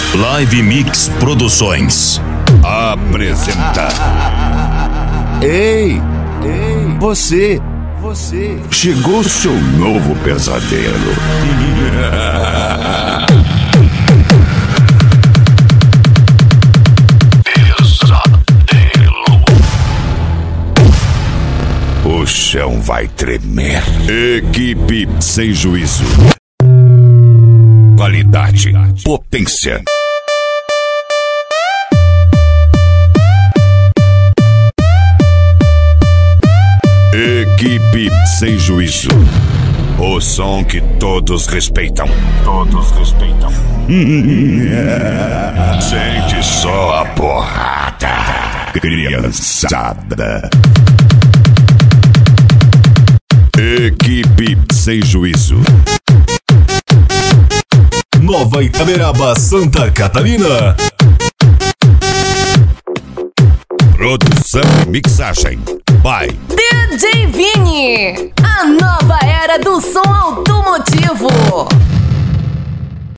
Live Mix Produções apresenta. Ei, você. Chegou o seu novo pesadelo. O chão vai tremer. Equipe sem juízo. Qualidade, potência. Equipe sem juízo. O som que todos respeitam. Sente só a porrada, criançada. Equipe sem juízo. Nova Itaberaba, Santa Catarina. Produção e mixagem by DJ Vini, a nova era do som automotivo.